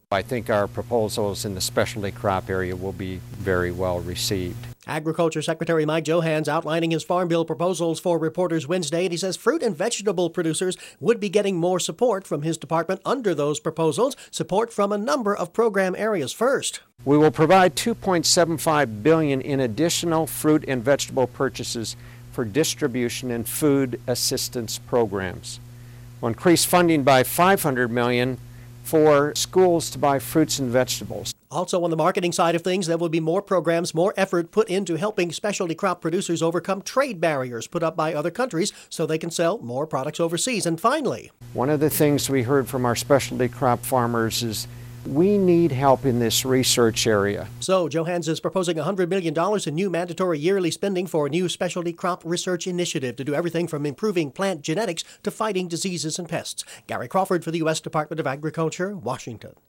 I think our proposals in the specialty crop area will be very well received. Agriculture Secretary Mike Johanns outlining his Farm Bill proposals for reporters Wednesday, and he says fruit and vegetable producers would be getting more support from his department under those proposals, support from a number of program areas. First, we will provide $2.75 billion in additional fruit and vegetable purchases for distribution and food assistance programs. We'll increase funding by $500 million for schools to buy fruits and vegetables. Also on the marketing side of things, there will be more programs, more effort put into helping specialty crop producers overcome trade barriers put up by other countries so they can sell more products overseas. And finally, one of the things we heard from our specialty crop farmers is we need help in this research area. So Johanns is proposing $100 million in new mandatory yearly spending for a new specialty crop research initiative to do everything from improving plant genetics to fighting diseases and pests. Gary Crawford for the U.S. Department of Agriculture, Washington.